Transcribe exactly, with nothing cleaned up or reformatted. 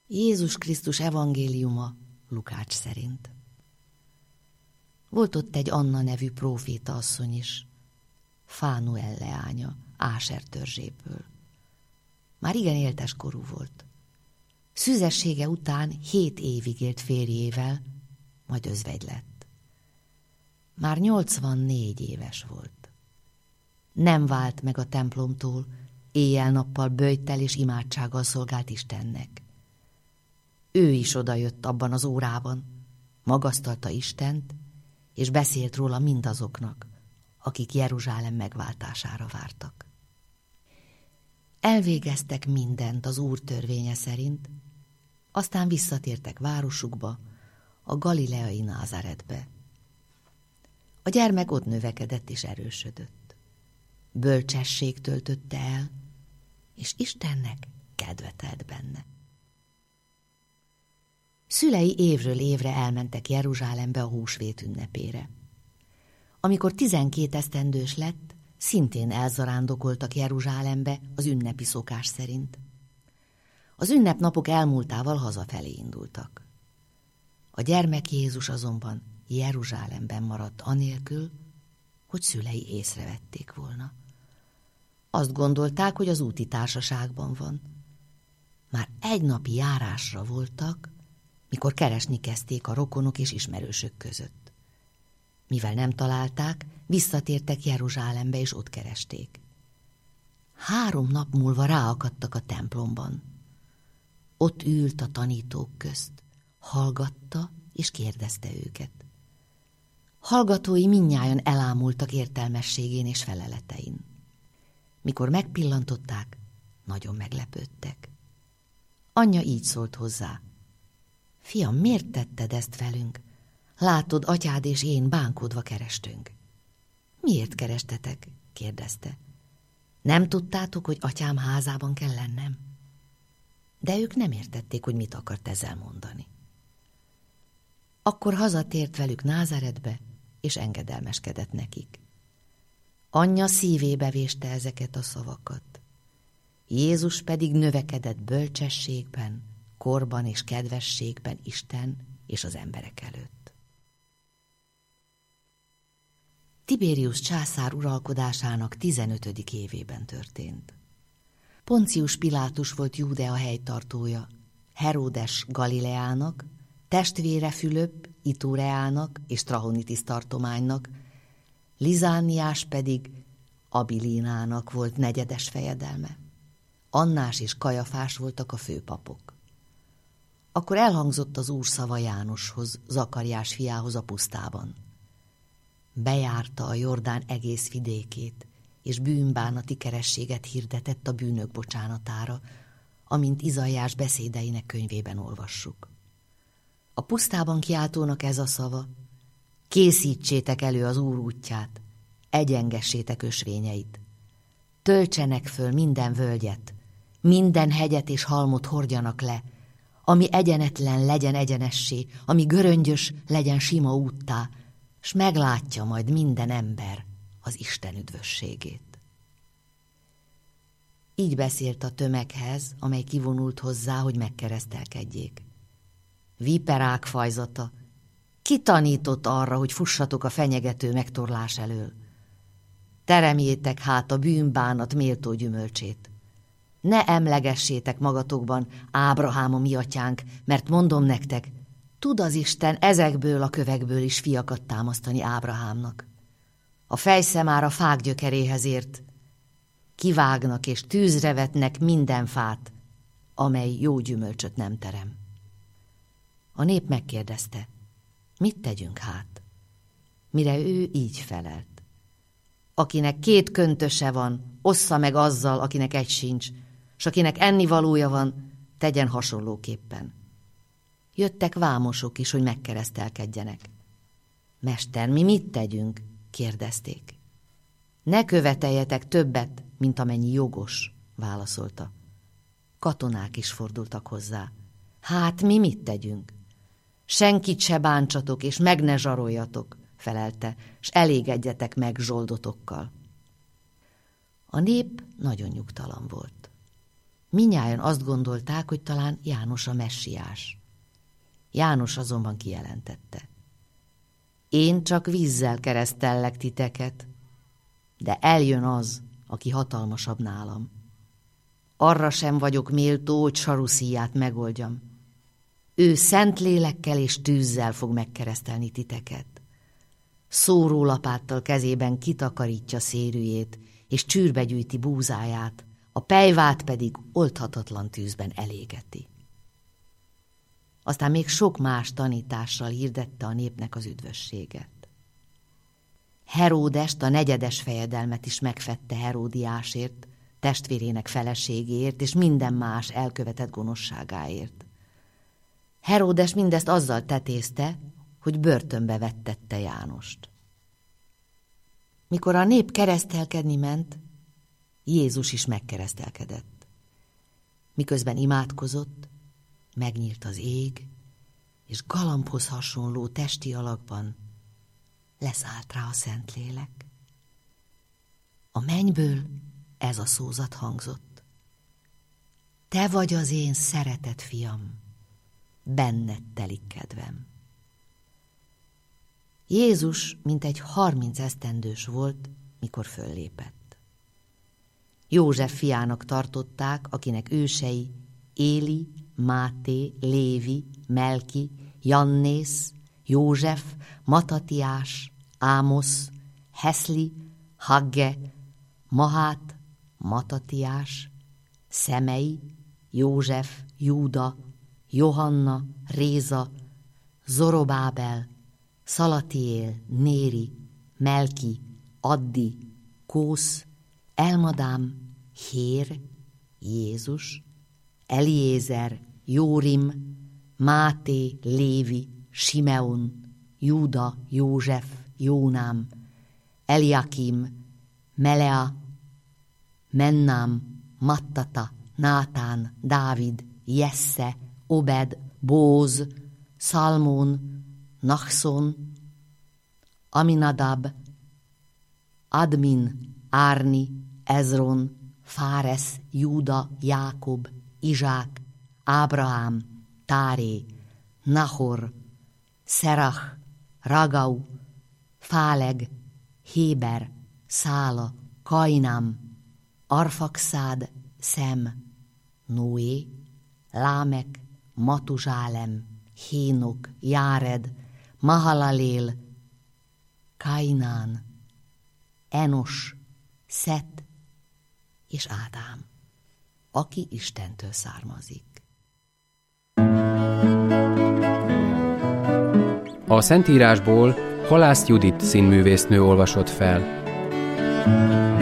Jézus Krisztus evangéliuma Lukács szerint. Volt ott egy Anna nevű próféta asszony is, Fánuel leánya, Áser törzséből. Már igen éltes korú volt. Szüzessége után hét évig élt férjével, majd özvegy lett. Már nyolcvannégy éves volt. Nem vált meg a templomtól, éjjel-nappal böjttel és imádsággal szolgált Istennek. Ő is odajött abban az órában, magasztalta Istent, és beszélt róla mindazoknak, akik Jeruzsálem megváltására vártak. Elvégeztek mindent az Úr törvénye szerint, aztán visszatértek városukba, a galileai Názáretbe. A gyermek ott növekedett és erősödött. Bölcsesség töltötte el, és Istennek kedve telt benne. Szülei évről évre elmentek Jeruzsálembe a húsvét ünnepére. Amikor tizenkét esztendős lett, szintén elzarándokoltak Jeruzsálembe az ünnepi szokás szerint. Az ünnepnapok elmúltával hazafelé indultak. A gyermek Jézus azonban Jeruzsálemben maradt anélkül, hogy szülei észrevették volna. Azt gondolták, hogy az úti társaságban van. Már egy napi járásra voltak, mikor keresni kezdték a rokonok és ismerősök között. Mivel nem találták, visszatértek Jeruzsálembe és ott keresték. Három nap múlva ráakadtak a templomban. Ott ült a tanítók közt, hallgatta és kérdezte őket. Hallgatói mindnyájan elámultak értelmességén és feleletein. Mikor megpillantották, nagyon meglepődtek. Anyja így szólt hozzá. Fiam, miért tetted ezt velünk? Látod, atyád és én bánkodva kerestünk. Miért kerestetek? Kérdezte. Nem tudtátok, hogy atyám házában kell lennem? De ők nem értették, hogy mit akart ezzel mondani. Akkor hazatért velük Názáretbe, és engedelmeskedett nekik. Anyja szívébe véste ezeket a szavakat. Jézus pedig növekedett bölcsességben, korban és kedvességben Isten és az emberek előtt. Tibérius császár uralkodásának tizenötödik évében történt. Poncius Pilátus volt Júdea helytartója, Heródes Galileának, testvére Fülöp Itureának és Trachonitis tartománynak, Lizániás pedig Abilinának volt negyedes fejedelme. Annás és Kajafás voltak a főpapok. Akkor elhangzott az Úr szava Jánoshoz, Zakariás fiához a pusztában. Bejárta a Jordán egész vidékét, és bűnbánati kerességet hirdetett a bűnök bocsánatára, amint Izaiás beszédeinek könyvében olvassuk. A pusztában kiáltónak ez a szava: készítsétek elő az Úr útját, egyengessétek ösvényeit, töltsenek föl minden völgyet, minden hegyet és halmot hordjanak le, ami egyenetlen legyen egyenessé, ami göröngyös legyen sima úttá, s meglátja majd minden ember az Isten üdvösségét. Így beszélt a tömeghez, amely kivonult hozzá, hogy megkeresztelkedjék. Viperák fajzata, ki tanított arra, hogy fussatok a fenyegető megtorlás elől? Teremjétek hát a bűnbánat méltó gyümölcsét. Ne emlegessétek magatokban, Ábrahám a mi atyánk, mert mondom nektek, tud az Isten ezekből a kövekből is fiakat támasztani Ábrahámnak. A fejszemár a fák gyökeréhez ért. Kivágnak és tűzre vetnek minden fát, amely jó gyümölcsöt nem terem. A nép megkérdezte, mit tegyünk hát? Mire ő így felelt. Akinek két köntöse van, ossza meg azzal, akinek egy sincs, s akinek ennivalója van, tegyen hasonlóképpen. Jöttek vámosok is, hogy megkeresztelkedjenek. Mester, mi mit tegyünk? Kérdezték. Ne követeljetek többet, mint amennyi jogos, válaszolta. Katonák is fordultak hozzá. Hát mi mit tegyünk? Senkit se bántsatok, és meg ne zsaroljatok, felelte, s elégedjetek meg zsoldotokkal. A nép nagyon nyugtalan volt. Mindnyájan azt gondolták, hogy talán János a messiás. János azonban kijelentette: én csak vízzel keresztellek titeket, de eljön az, aki hatalmasabb nálam. Arra sem vagyok méltó, hogy saruszíját megoldjam. Ő szent lélekkel és tűzzel fog megkeresztelni titeket. Szórólapáttal kezében kitakarítja szérűjét, és csűrbe gyűjti búzáját, a pejvát pedig oldhatatlan tűzben elégeti. Aztán még sok más tanítással hirdette a népnek az üdvösséget. Heródest, a negyedes fejedelmet is megfette Heródiásért, testvérének feleségéért és minden más elkövetett gonoszságáért. Heródes mindezt azzal tetézte, hogy börtönbe vettette Jánost. Mikor a nép keresztelkedni ment, Jézus is megkeresztelkedett. Miközben imádkozott, megnyílt az ég, és galambhoz hasonló testi alakban leszállt rá a Szentlélek. A mennyből ez a szózat hangzott: te vagy az én szeretett fiam, benned telik kedvem. Jézus mintegy harminc esztendős volt, mikor föllépett. József fiának tartották, akinek ősei Éli, Máté, Lévi, Melki, Jannész, József, Matatiás, Ámosz, Heszli, Hagge, Mahát, Matatiás, Szemei, József, Júda, Johanna, Réza, Zorobábel, Szalatiél, Néri, Melki, Addi, Kósz, Elmadám, Hér, Jézus, Eliézer, Jórim, Máté, Lévi, Simeon, Júda, József, Jónám, Eliakim, Melea, Mennám, Mattata, Nátán, Dávid, Jesse, Obed, Bóz, Szalmón, Nachszon, Aminadab, Admin, Árni, Ezron, Fáresz, Júda, Jákob, Izsák, Ábrahám, Táré, Nahor, Szerach, Ragau, Fáleg, Héber, Szála, Kainám, Arfaxád, Szem, Noé, Lámek, Matuzsálem, Hénok, Járed, Mahalalél, Kainán, Enos, Szet és Ádám, aki Istentől származik. A Szentírásból Halász Judit színművésznő olvasott fel.